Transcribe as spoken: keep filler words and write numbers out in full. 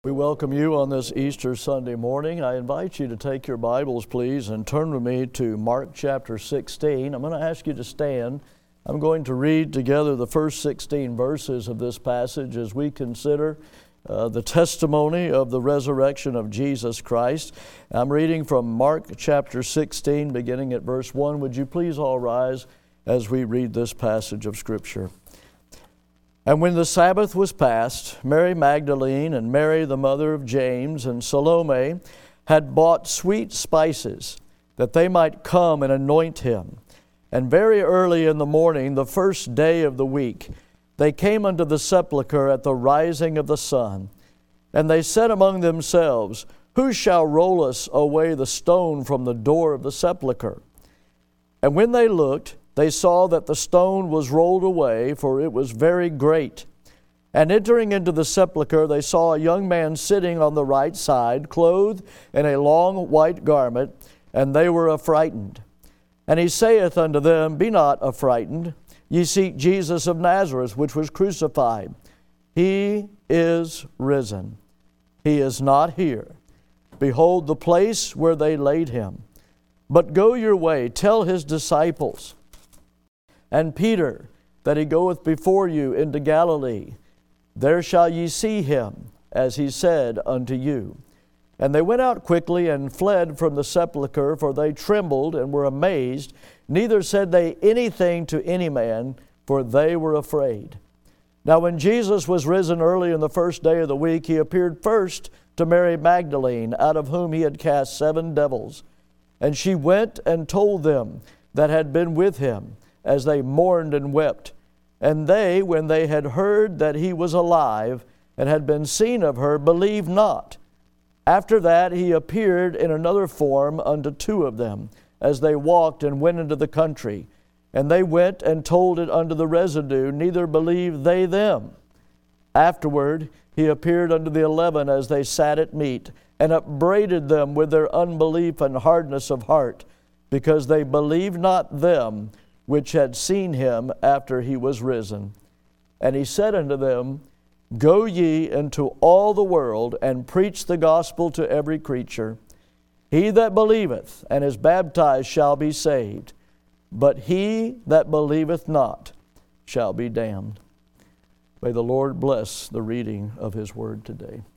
We welcome you on this Easter Sunday morning. I invite you to take your Bibles, please, and turn with me to Mark chapter sixteen. I'm going to ask you to stand. I'm going to read together the first sixteen verses of this passage as we consider uh, the testimony of the resurrection of Jesus Christ. I'm reading from Mark chapter sixteen, beginning at verse one. Would you please all rise as we read this passage of Scripture? And when the Sabbath was past, Mary Magdalene and Mary the mother of James and Salome had bought sweet spices, that they might come and anoint him. And very early in the morning, the first day of the week, they came unto the sepulchre at the rising of the sun. And they said among themselves, Who shall roll us away the stone from the door of the sepulchre? And when they looked, they saw that the stone was rolled away, for it was very great. And entering into the sepulchre, they saw a young man sitting on the right side, clothed in a long white garment, and they were affrighted. And he saith unto them, Be not affrighted, ye seek Jesus of Nazareth, which was crucified. He is risen. He is not here. Behold the place where they laid him. But go your way, tell his disciples, and Peter, that he goeth before you into Galilee. There shall ye see him, as he said unto you. And they went out quickly and fled from the sepulchre, for they trembled and were amazed. Neither said they anything to any man, for they were afraid. Now when Jesus was risen early in the first day of the week, he appeared first to Mary Magdalene, out of whom he had cast seven devils. And she went and told them that had been with him, as they mourned and wept. And they, when they had heard that he was alive and had been seen of her, believed not. After that he appeared in another form unto two of them, as they walked and went into the country. And they went and told it unto the residue, neither believed they them. Afterward he appeared unto the eleven as they sat at meat, and upbraided them with their unbelief and hardness of heart, because they believed not them which had seen him after he was risen. And he said unto them, Go ye into all the world, and preach the gospel to every creature. He that believeth and is baptized shall be saved, but he that believeth not shall be damned. May the Lord bless the reading of his word today.